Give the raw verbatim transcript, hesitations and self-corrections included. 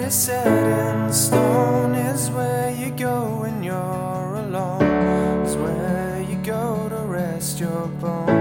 is set in stone, is where you go when you're alone, is where you go to rest your bones.